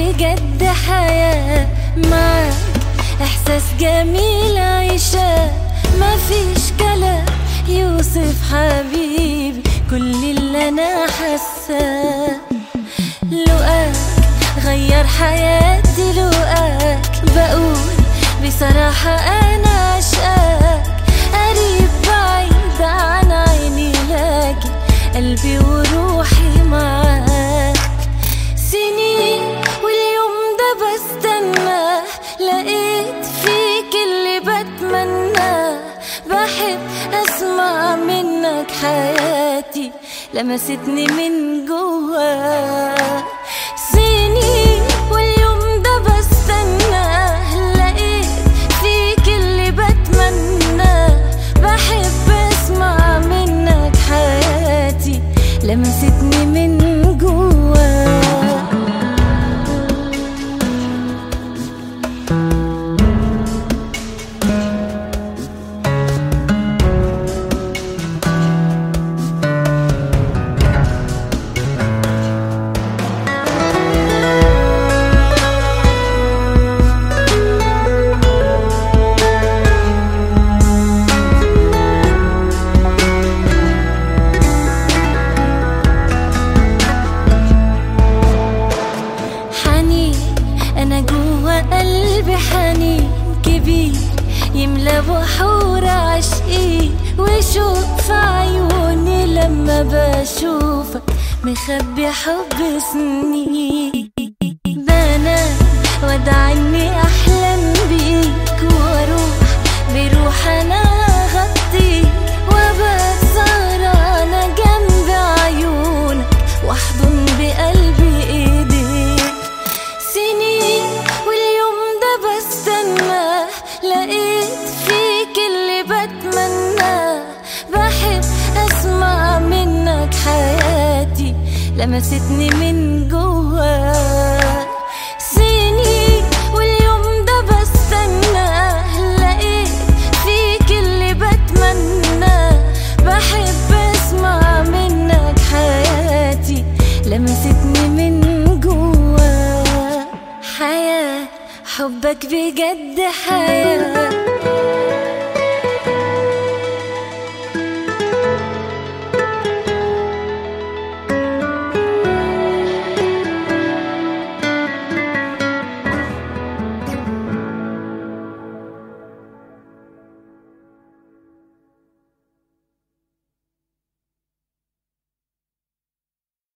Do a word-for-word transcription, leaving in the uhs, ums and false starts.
بجد حياة معاك، إحساس جميل عيشاه، مفيش كلام يوصف حبيبي كل اللي أنا حاساه. لقاك غير حياتي، لقاك بقول بصراحة أنا عشقاك، قريب بعيد عن عيني لكن قلبي وروحي معاك. سنين واليوم ده بستناه، لقيت فيك اللي بتمناه، بحب أسمع منك حياتي لمستني من جواك. سنين واليوم ده بستناه، لقيت فيك اللي بتمناه، بحب أسمع منك حياتي لمستني من جواك. أنا جوا قلبي حنين كبير يملى بحور عشقي، وشوق في عيوني لما بشوفك مخبي حب سنين. بنام وادعي إني أحلم بيك، واروح بروح أنا أغطيك، وابقى سهرانة جنب عيونك واحضن بقلبي ايديك. سنين واليوم ده بستناه، لقيت فيك اللي بتمناه، بحب أسمع منك حياتي لمستني من جواك. سنين واليوم ده بستناه، لقيت فيك اللي بتمناه، بحب أسمع منك حياتي لمستني من جواك. حياة حبك بجد حياة.